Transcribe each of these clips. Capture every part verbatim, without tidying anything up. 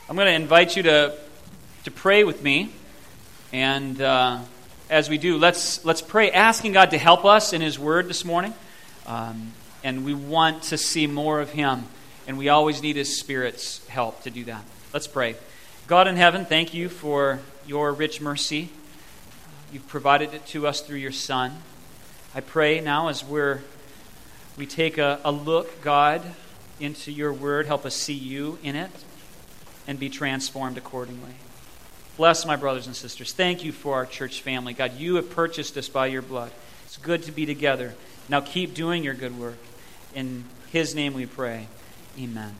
I'm going to invite you to to pray with me, and uh, as we do, let's let's pray, asking God to help us in His Word this morning. Um, and we want to see more of Him, and we always need His Spirit's help to do that. Let's pray. God in heaven, thank you for your rich mercy. You've provided it to us through your Son. I pray now as we're we take a, a look, God, into your Word, help us see you in it and be transformed accordingly. Bless my brothers and sisters. Thank you for our church family. God, you have purchased us by your blood. It's good to be together. Now keep doing your good work. In His name we pray. Amen.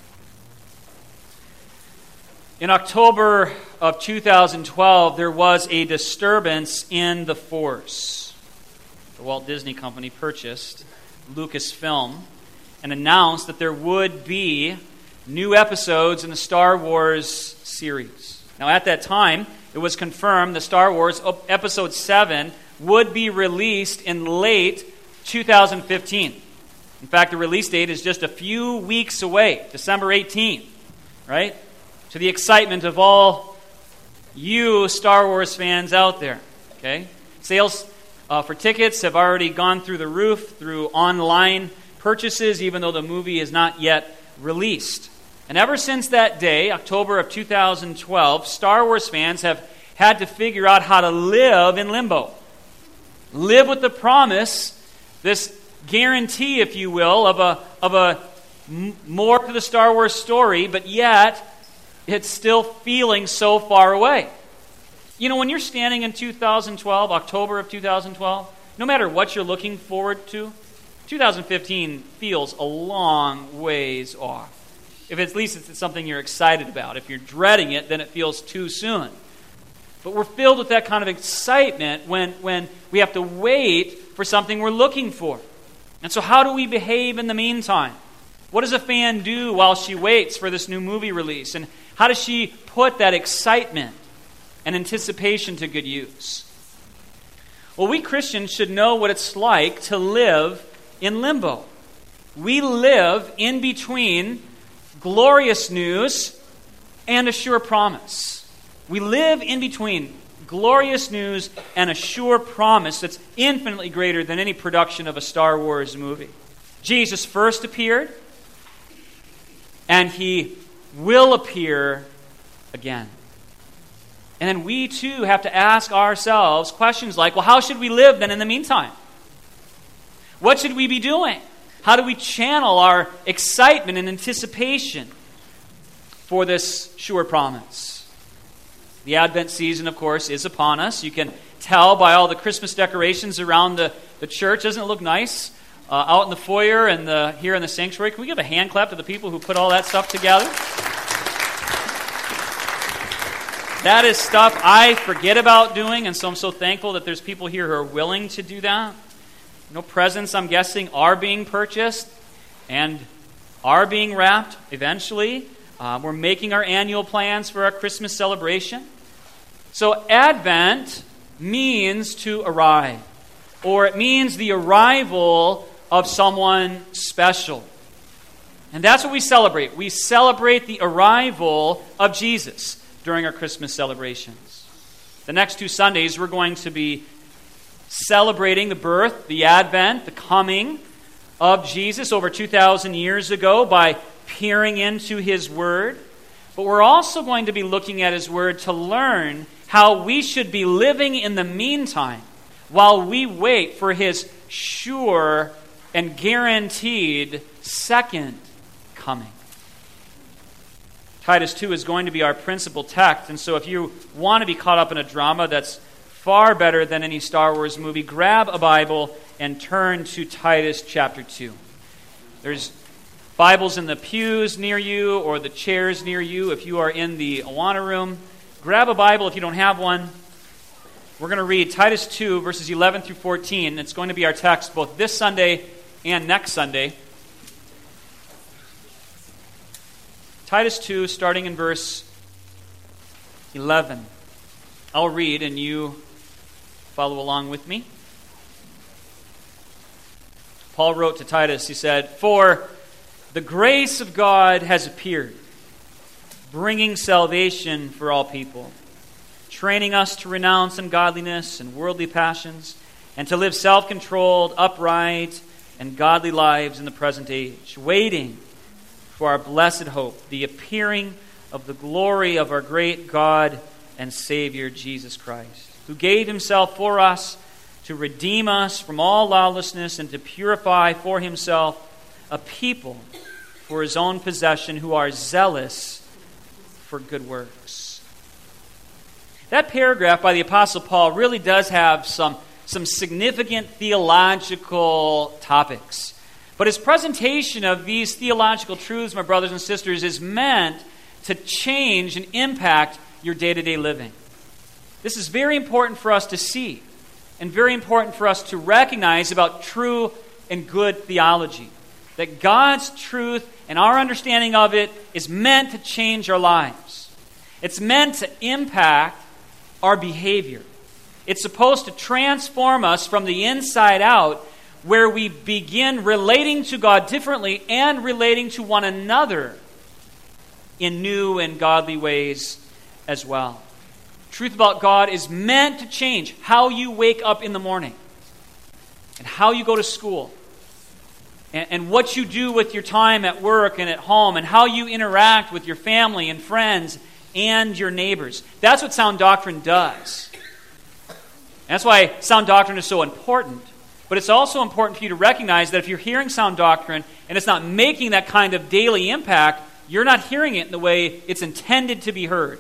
In October of two thousand twelve, there was a disturbance in the force. The Walt Disney Company purchased Lucasfilm and announced that there would be new episodes in the Star Wars series. Now, at that time, it was confirmed the Star Wars Episode seven would be released in late two thousand fifteen. In fact, the release date is just a few weeks away, December eighteenth, right? To the excitement of all you Star Wars fans out there, okay? Sales uh, for tickets have already gone through the roof through online purchases, even though the movie is not yet released. And ever since that day, October of two thousand twelve, Star Wars fans have had to figure out how to live in limbo. Live with the promise, this guarantee, if you will, of a of a m- more to the Star Wars story, but yet it's still feeling so far away. You know, when you're standing in two thousand twelve, October of two thousand twelve, no matter what you're looking forward to, two thousand fifteen feels a long ways off. If it's, at least it's something you're excited about. If you're dreading it, then it feels too soon. But we're filled with that kind of excitement when, when we have to wait for something we're looking for. And so how do we behave in the meantime? What does a fan do while she waits for this new movie release? And how does she put that excitement and anticipation to good use? Well, we Christians should know what it's like to live in limbo. We live in between glorious news and a sure promise. We live in between glorious news and a sure promise that's infinitely greater than any production of a Star Wars movie. Jesus first appeared, and He will appear again. And then we too have to ask ourselves questions like, well, how should we live then in the meantime? What should we be doing? How do we channel our excitement and anticipation for this sure promise? The Advent season, of course, is upon us. You can tell by all the Christmas decorations around the, the church. Doesn't it look nice? Uh, out in the foyer and the, here in the sanctuary. Can we give a hand clap to the people who put all that stuff together? That is stuff I forget about doing, and so I'm so thankful that there's people here who are willing to do that. No presents, I'm guessing, are being purchased and are being wrapped eventually. Uh, we're making our annual plans for our Christmas celebration. So Advent means to arrive, or it means the arrival of someone special. And that's what we celebrate. We celebrate the arrival of Jesus during our Christmas celebrations. The next two Sundays, we're going to be celebrating the birth, the advent, the coming of Jesus over two thousand years ago by peering into His Word. But we're also going to be looking at His Word to learn how we should be living in the meantime while we wait for His sure and guaranteed second coming. Titus two is going to be our principal text, and so if you want to be caught up in a drama that's far better than any Star Wars movie, grab a Bible and turn to Titus chapter two. There's Bibles in the pews near you or the chairs near you if you are in the Awana room. Grab a Bible if you don't have one. We're going to read Titus two, verses eleven through fourteen. It's going to be our text both this Sunday and next Sunday. Titus two, starting in verse eleven. I'll read and you follow along with me. Paul wrote to Titus, he said, "For the grace of God has appeared, bringing salvation for all people, training us to renounce ungodliness and worldly passions, and to live self-controlled, upright, and godly lives in the present age, waiting for our blessed hope, the appearing of the glory of our great God and Savior, Jesus Christ, who gave himself for us to redeem us from all lawlessness and to purify for himself a people for his own possession who are zealous for good works. That paragraph by the Apostle Paul really does have some, some significant theological topics. But his presentation of these theological truths, my brothers and sisters, is meant to change and impact your day-to-day living. This is very important for us to see and very important for us to recognize about true and good theology. That God's truth and our understanding of it is meant to change our lives. It's meant to impact our behavior. It's supposed to transform us from the inside out, where we begin relating to God differently and relating to one another in new and godly ways as well. Truth about God is meant to change how you wake up in the morning and how you go to school and, and what you do with your time at work and at home and how you interact with your family and friends and your neighbors. That's what sound doctrine does. And that's why sound doctrine is so important. But it's also important for you to recognize that if you're hearing sound doctrine and it's not making that kind of daily impact, you're not hearing it in the way it's intended to be heard.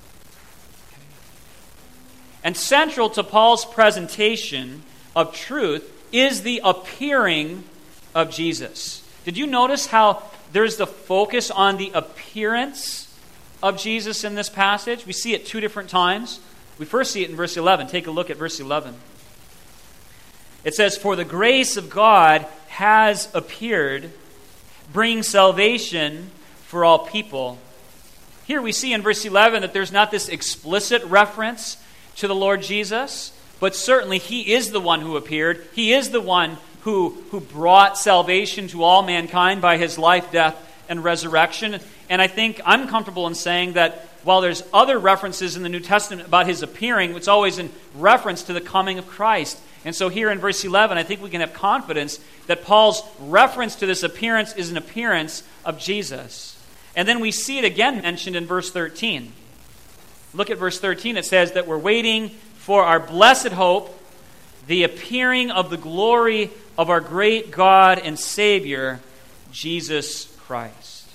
And central to Paul's presentation of truth is the appearing of Jesus. Did you notice how there's the focus on the appearance of Jesus in this passage? We see it two different times. We first see it in verse eleven. Take a look at verse eleven. It says, "For the grace of God has appeared, bringing salvation for all people." Here we see in verse eleven that there's not this explicit reference to the Lord Jesus, but certainly he is the one who appeared. He is the one who, who brought salvation to all mankind by his life, death, and resurrection. And I think I'm comfortable in saying that while there's other references in the New Testament about his appearing, it's always in reference to the coming of Christ. And so here in verse eleven, I think we can have confidence that Paul's reference to this appearance is an appearance of Jesus. And then we see it again mentioned in verse thirteen. Look at verse thirteen. It says that we're waiting for our blessed hope, the appearing of the glory of our great God and Savior, Jesus Christ.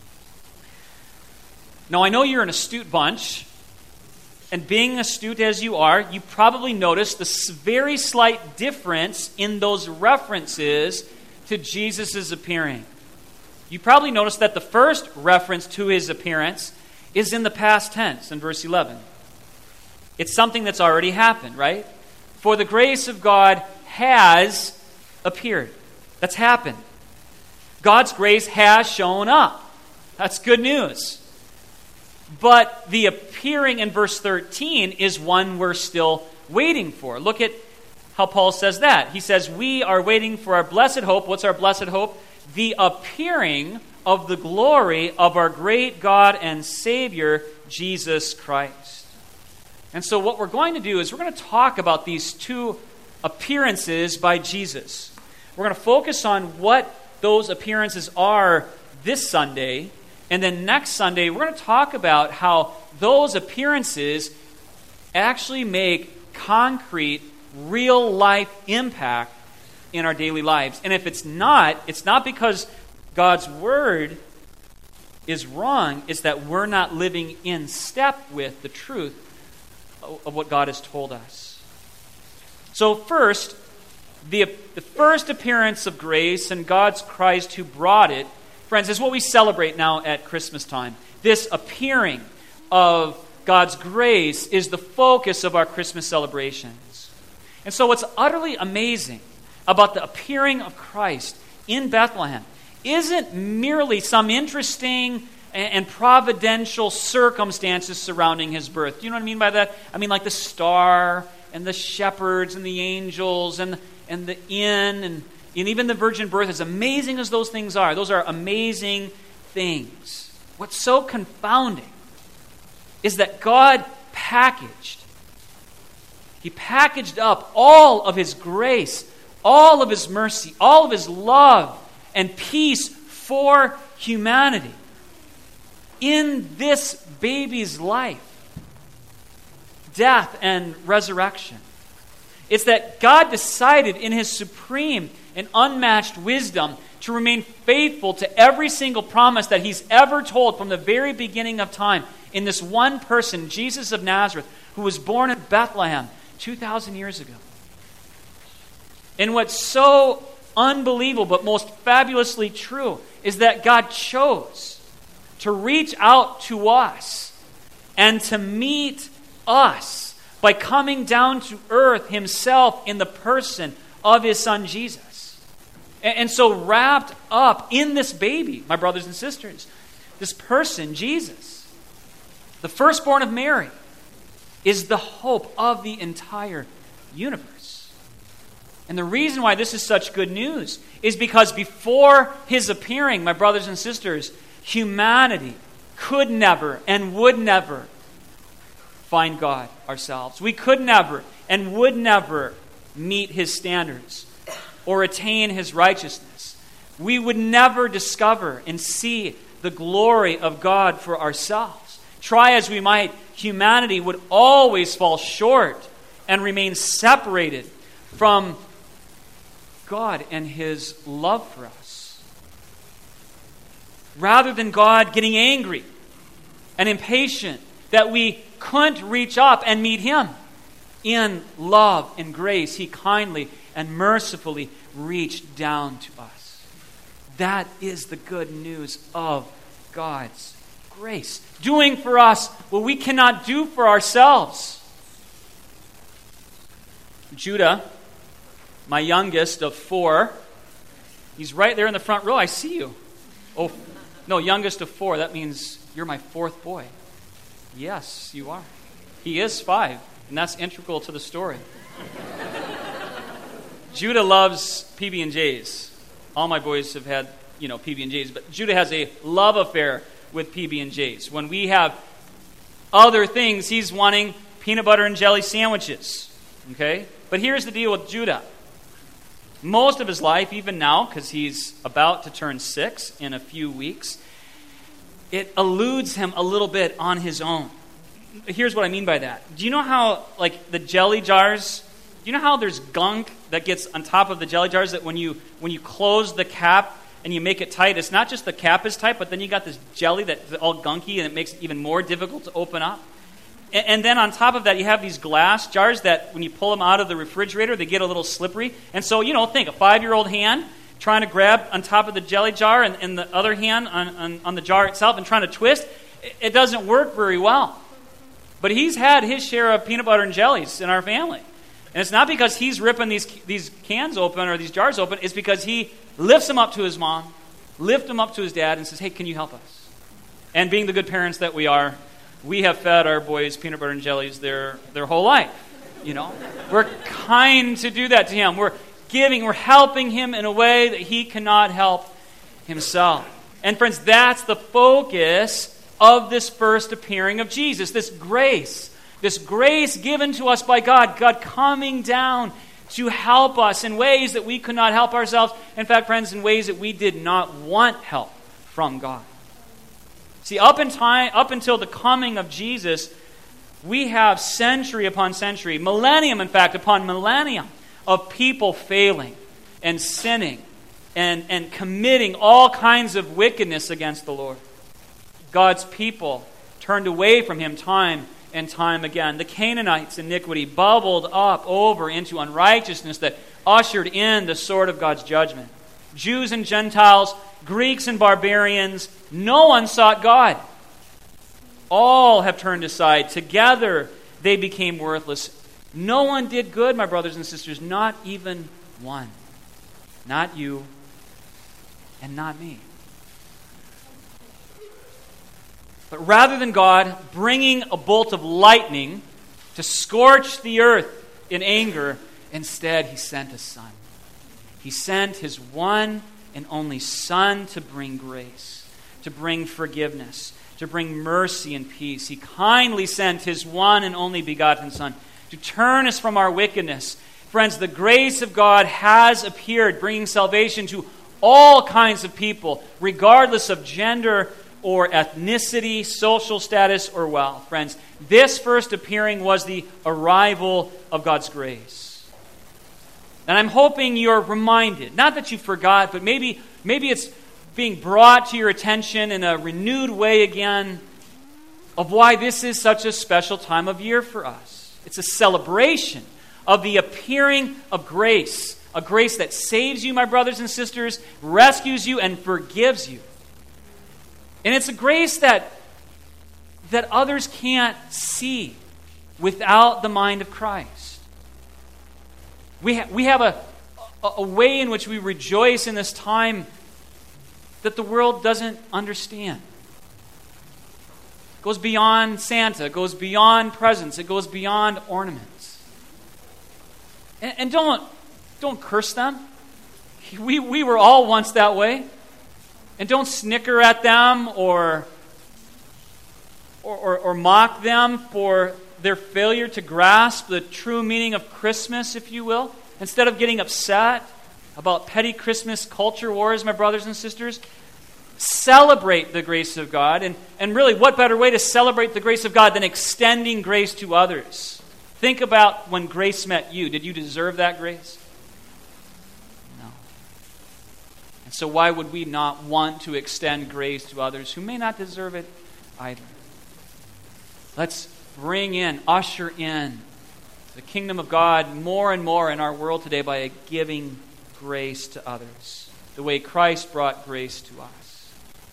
Now, I know you're an astute bunch, and being astute as you are, you probably noticed the very slight difference in those references to Jesus' appearing. You probably noticed that the first reference to his appearance is in the past tense in verse eleven. It's something that's already happened, right? For the grace of God has appeared. That's happened. God's grace has shown up. That's good news. But the appearing in verse thirteen is one we're still waiting for. Look at how Paul says that. He says, we are waiting for our blessed hope. What's our blessed hope? The appearing of the glory of our great God and Savior, Jesus Christ. And so what we're going to do is we're going to talk about these two appearances by Jesus. We're going to focus on what those appearances are this Sunday. And then next Sunday, we're going to talk about how those appearances actually make concrete, real-life impact in our daily lives. And if it's not, it's not because God's Word is wrong. It's that we're not living in step with the truth of what God has told us. So first, the, the first appearance of grace and God's Christ who brought it, friends, is what we celebrate now at Christmas time. This appearing of God's grace is the focus of our Christmas celebrations. And so what's utterly amazing about the appearing of Christ in Bethlehem isn't merely some interesting and providential circumstances surrounding his birth. Do you know what I mean by that? I mean like the star and the shepherds and the angels and, and the inn and, and even the virgin birth, as amazing as those things are. Those are amazing things. what's so confounding is that God packaged, He packaged up all of His grace, all of His mercy, all of His love and peace for humanity in this baby's life, death, and resurrection. It's that God decided in His supreme and unmatched wisdom to remain faithful to every single promise that He's ever told from the very beginning of time in this one person, Jesus of Nazareth, who was born in Bethlehem two thousand years ago. And what's so unbelievable but most fabulously true is that God chose to reach out to us and to meet us by coming down to earth Himself in the person of His Son Jesus. And so wrapped up in this baby, my brothers and sisters, this person, Jesus, the firstborn of Mary, is the hope of the entire universe. And the reason why this is such good news is because before His appearing, my brothers and sisters, humanity could never and would never find God ourselves. We could never and would never meet His standards or attain His righteousness. We would never discover and see the glory of God for ourselves. Try as we might, humanity would always fall short and remain separated from God and His love for us. Rather than God getting angry and impatient that we couldn't reach up and meet Him, in love and grace, He kindly and mercifully reached down to us. That is the good news of God's grace, doing for us what we cannot do for ourselves. Judah, my youngest of four, he's right there in the front row. I see you. Oh, no, youngest of four. That means you're my fourth boy. Yes, you are. He is five, and that's integral to the story. Judah loves P B and J's. All my boys have had, you know, P B and J's, but Judah has a love affair with P B and J's. When we have other things, he's wanting peanut butter and jelly sandwiches. Okay? But here's the deal with Judah. Most of his life, even now, because he's about to turn six in a few weeks, it eludes him a little bit on his own. Here's what I mean by that. Do you know how, like, the jelly jars, do you know how there's gunk that gets on top of the jelly jars that when you when you close the cap and you make it tight, it's not just the cap is tight, but then you got this jelly that's all gunky and it makes it even more difficult to open up? And, and then on top of that, you have these glass jars that when you pull them out of the refrigerator, they get a little slippery. And so, you know, think, a five-year-old hand trying to grab on top of the jelly jar and, and the other hand on, on, on the jar itself and trying to twist, it, it doesn't work very well. But he's had his share of peanut butter and jellies in our family. And it's not because he's ripping these these cans open or these jars open. It's because he lifts them up to his mom, lifts them up to his dad, and says, hey, can you help us? And being the good parents that we are, we have fed our boys peanut butter and jellies their, their whole life. You know, we're kind to do that to him. We're giving, we're helping him in a way that he cannot help himself. And friends, that's the focus of this first appearing of Jesus, this grace. This grace given to us by God, God coming down to help us in ways that we could not help ourselves. In fact, friends, in ways that we did not want help from God. See, up, in time, up until the coming of Jesus, we have century upon century, millennium, in fact, upon millennium of people failing and sinning and, and committing all kinds of wickedness against the Lord. God's people turned away from Him time and time again. The Canaanites' iniquity bubbled up over into unrighteousness that ushered in the sword of God's judgment. Jews and Gentiles, Greeks and barbarians, no one sought God. All have turned aside. Together they became worthless. No one did good, my brothers and sisters, not even one. Not you and not me. But rather than God bringing a bolt of lightning to scorch the earth in anger, instead He sent a Son. He sent His one and only Son to bring grace, to to bring forgiveness, to bring mercy and peace. He kindly sent His one and only begotten Son to turn us from our wickedness. Friends, the grace of God has appeared, bringing salvation to all kinds of people, regardless of gender or ethnicity, social status, or wealth. Friends, this first appearing was the arrival of God's grace. And I'm hoping you're reminded, not that you forgot, but maybe, maybe it's being brought to your attention in a renewed way again of why this is such a special time of year for us. It's a celebration of the appearing of grace, a grace that saves you, my brothers and sisters, rescues you, and forgives you. And it's a grace that, that others can't see without the mind of Christ. We, ha- we have a, a way in which we rejoice in this time that the world doesn't understand. It goes beyond Santa. It goes beyond presents. It goes beyond ornaments. And, and don't, don't curse them. We, we were all once that way. And don't snicker at them or, or, or, or mock them for their failure to grasp the true meaning of Christmas, if you will. Instead of getting upset about petty Christmas culture wars, my brothers and sisters, celebrate the grace of God. And, and really, what better way to celebrate the grace of God than extending grace to others? Think about when grace met you. Did you deserve that grace? No. And so why would we not want to extend grace to others who may not deserve it either? Let's bring in, usher in the kingdom of God more and more in our world today by giving grace to others, the way Christ brought grace to us.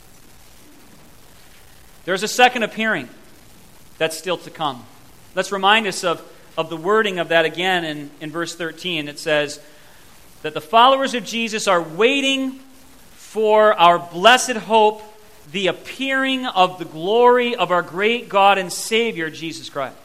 There's a second appearing that's still to come. Let's remind us of, of the wording of that again in, in verse thirteen. It says that the followers of Jesus are waiting for our blessed hope, the appearing of the glory of our great God and Savior, Jesus Christ.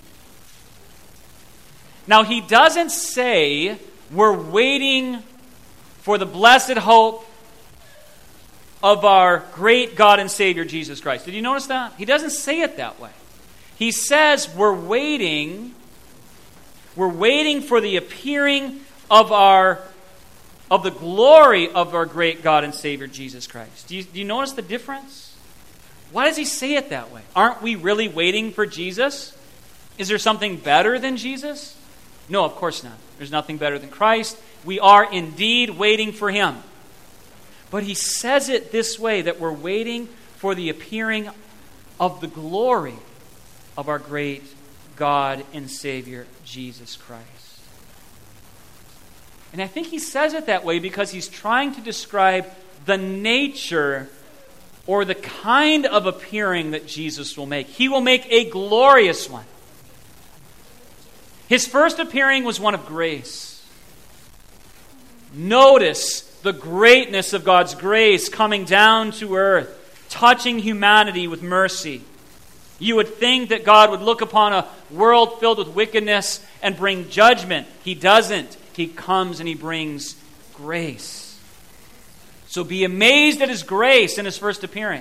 Now, he doesn't say we're waiting for the blessed hope of our great God and Savior, Jesus Christ. Did you notice that? He doesn't say it that way. He says we're waiting, we're waiting for the appearing of our of the glory of our great God and Savior, Jesus Christ. Do you, do you notice the difference? Why does he say it that way? Aren't we really waiting for Jesus? Is there something better than Jesus? No, of course not. There's nothing better than Christ. We are indeed waiting for him. But he says it this way, that we're waiting for the appearing of the glory of our great God and Savior, Jesus Christ. And I think he says it that way because he's trying to describe the nature or the kind of appearing that Jesus will make. He will make a glorious one. His first appearing was one of grace. Notice the greatness of God's grace coming down to earth, touching humanity with mercy. You would think that God would look upon a world filled with wickedness and bring judgment. He doesn't. He comes and he brings grace. So be amazed at his grace in his first appearing.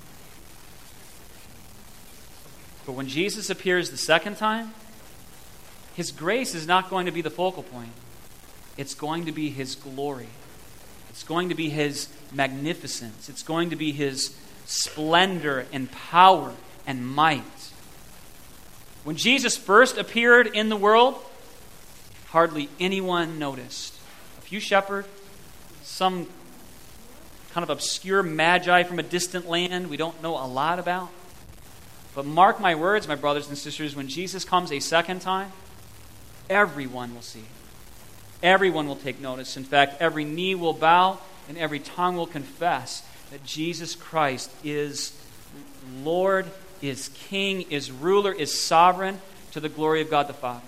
But when Jesus appears the second time, his grace is not going to be the focal point. It's going to be his glory. It's going to be his magnificence. It's going to be his splendor and power and might. When Jesus first appeared in the world, hardly anyone noticed. A few shepherds, some kind of obscure magi from a distant land we don't know a lot about. But mark my words, my brothers and sisters, when Jesus comes a second time, everyone will see. Everyone will take notice. In fact, every knee will bow and every tongue will confess that Jesus Christ is Lord, is King, is ruler, is sovereign to the glory of God the Father.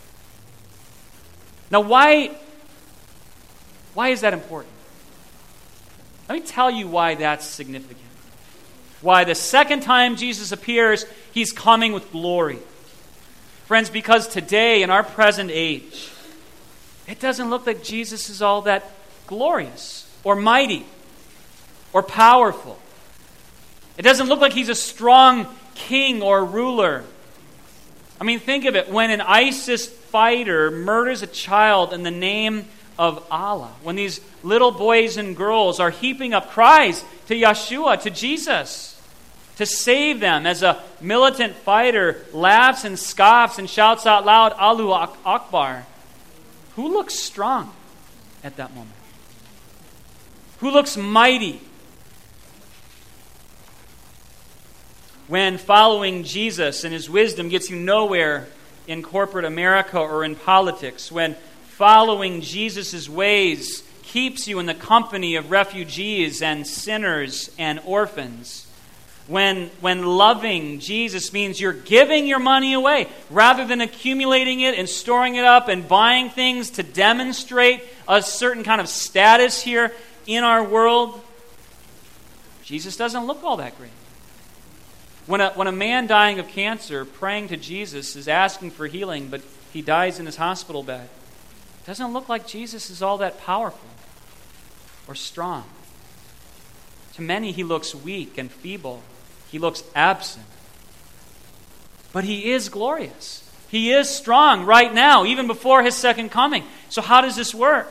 Now, why, why is that important? Let me tell you why that's significant. Why the second time Jesus appears, he's coming with glory. Friends, because today, in our present age, it doesn't look like Jesus is all that glorious or mighty or powerful. It doesn't look like he's a strong king or ruler. I mean, think of it. When an ISIS fighter murders a child in the name of Allah, when these little boys and girls are heaping up cries to Yeshua, to Jesus, to save them, as a militant fighter laughs and scoffs and shouts out loud, Allahu Akbar, who looks strong at that moment? Who looks mighty? When following Jesus and his wisdom gets you nowhere in corporate America or in politics, when following Jesus' ways keeps you in the company of refugees and sinners and orphans, when, when loving Jesus means you're giving your money away rather than accumulating it and storing it up and buying things to demonstrate a certain kind of status here in our world, Jesus doesn't look all that great. When a, when a man dying of cancer praying to Jesus is asking for healing, but he dies in his hospital bed, it doesn't look like Jesus is all that powerful or strong. To many, he looks weak and feeble. He looks absent. But he is glorious. He is strong right now, even before his second coming. So how does this work?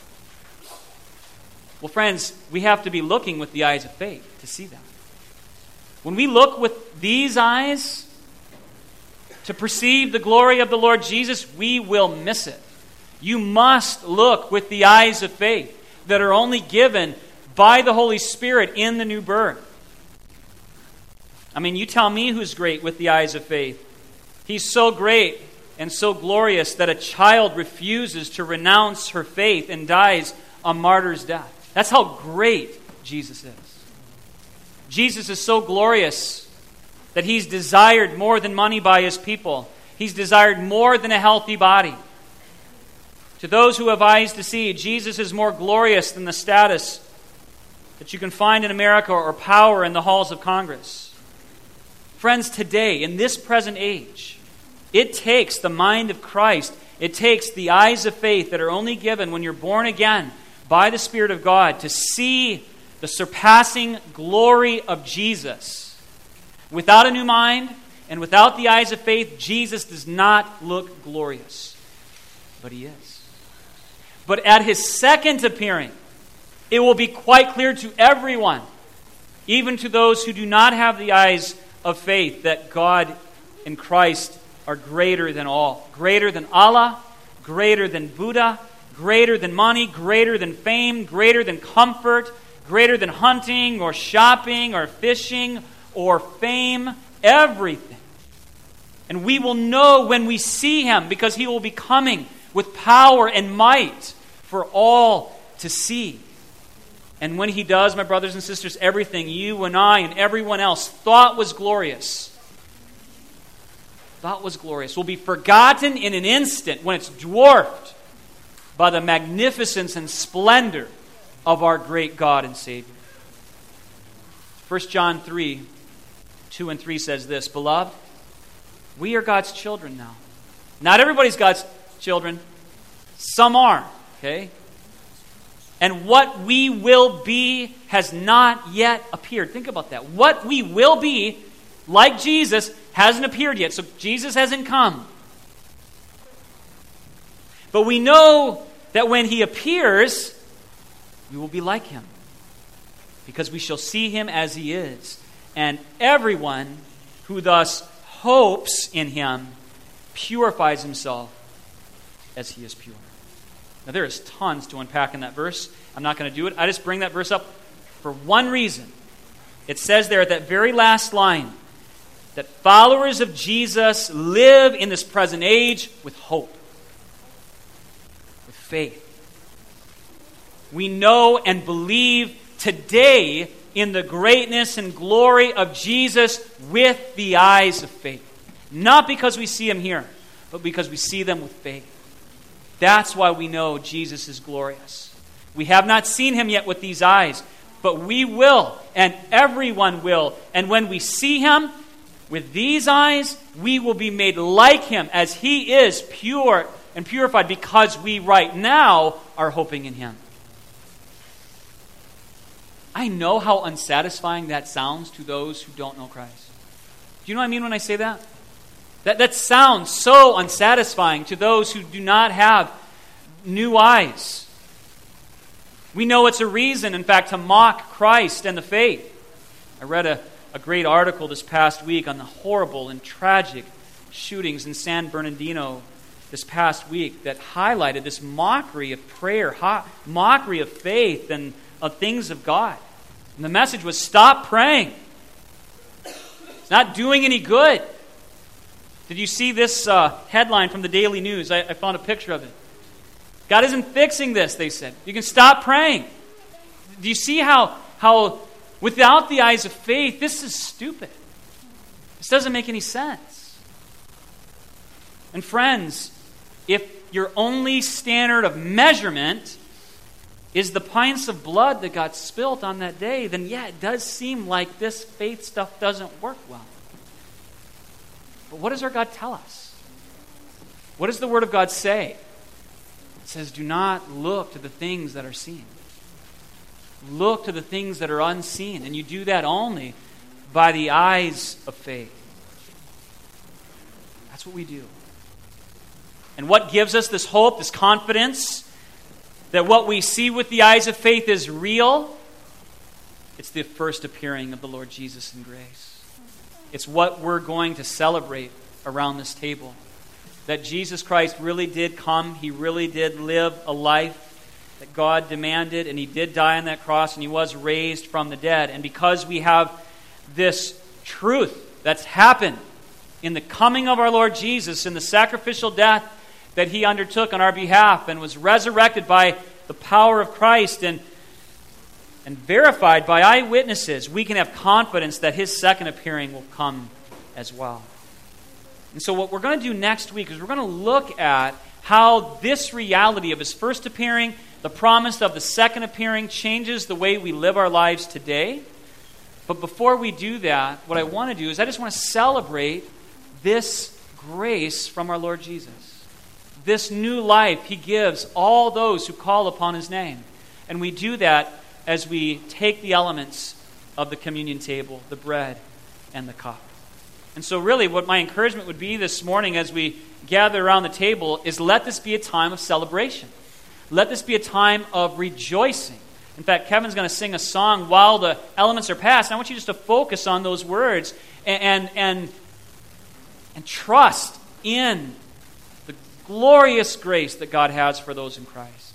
Well, friends, we have to be looking with the eyes of faith to see that. When we look with these eyes to perceive the glory of the Lord Jesus, we will miss it. You must look with the eyes of faith that are only given by the Holy Spirit in the new birth. I mean, you tell me who's great with the eyes of faith. He's so great and so glorious that a child refuses to renounce her faith and dies a martyr's death. That's how great Jesus is. Jesus is so glorious that he's desired more than money by his people. He's desired more than a healthy body. To those who have eyes to see, Jesus is more glorious than the status that you can find in America or power in the halls of Congress. Friends, today, in this present age, it takes the mind of Christ, it takes the eyes of faith that are only given when you're born again by the Spirit of God to see the surpassing glory of Jesus. Without a new mind and without the eyes of faith, Jesus does not look glorious. But he is. But at his second appearing, it will be quite clear to everyone, even to those who do not have the eyes of faith, that God and Christ are greater than all. Greater than Allah, greater than Buddha, greater than money, greater than fame, greater than comfort, greater than hunting or shopping or fishing or fame, everything. And we will know when we see him, because he will be coming with power and might for all to see. And when he does, my brothers and sisters, everything you and I and everyone else thought was glorious, thought was glorious, will be forgotten in an instant when it's dwarfed by the magnificence and splendor of our great God and Savior. First John three, two and three says this, Beloved, we are God's children now. Not everybody's God's children. Some are, okay? And what we will be has not yet appeared. Think about that. What we will be, like Jesus, hasn't appeared yet. So Jesus hasn't come. But we know that when he appears, we will be like him, because we shall see him as he is. And everyone who thus hopes in him purifies himself as he is pure. Now there is tons to unpack in that verse. I'm not going to do it. I just bring that verse up for one reason. It says there at that very last line that followers of Jesus live in this present age with hope, with faith. We know and believe today in the greatness and glory of Jesus with the eyes of faith. Not because we see him here, but because we see them with faith. That's why we know Jesus is glorious. We have not seen him yet with these eyes, but we will, and everyone will. And when we see him with these eyes, we will be made like him as he is pure and purified, because we right now are hoping in him. I know how unsatisfying that sounds to those who don't know Christ. Do you know what I mean when I say that? That, that sounds so unsatisfying to those who do not have new eyes. We know it's a reason, in fact, to mock Christ and the faith. I read a, a great article this past week on the horrible and tragic shootings in San Bernardino this past week that highlighted this mockery of prayer, ho- mockery of faith and of things of God. And the message was, stop praying. It's not doing any good. Did you see this uh, headline from the Daily News? I, I found a picture of it. God isn't fixing this, they said. You can stop praying. Do you see how, how without the eyes of faith, this is stupid? This doesn't make any sense. And friends, if your only standard of measurement is the pints of blood that got spilt on that day, then yeah, it does seem like this faith stuff doesn't work well. But what does our God tell us? What does the Word of God say? It says, do not look to the things that are seen. Look to the things that are unseen. And you do that only by the eyes of faith. That's what we do. And what gives us this hope, this confidence, that what we see with the eyes of faith is real? It's the first appearing of the Lord Jesus in grace. It's what we're going to celebrate around this table. That Jesus Christ really did come. He really did live a life that God demanded, and He did die on that cross, and He was raised from the dead. And because we have this truth that's happened in the coming of our Lord Jesus, in the sacrificial death that He undertook on our behalf and was resurrected by the power of Christ and, and verified by eyewitnesses, we can have confidence that His second appearing will come as well. And so what we're going to do next week is we're going to look at how this reality of His first appearing, the promise of the second appearing, changes the way we live our lives today. But before we do that, what I want to do is I just want to celebrate this grace from our Lord Jesus. This new life He gives all those who call upon His name. And we do that as we take the elements of the communion table, the bread and the cup. And so really what my encouragement would be this morning as we gather around the table is let this be a time of celebration. Let this be a time of rejoicing. In fact, Kevin's going to sing a song while the elements are passed. I want you just to focus on those words and, and, and, and trust in the glorious grace that God has for those in Christ.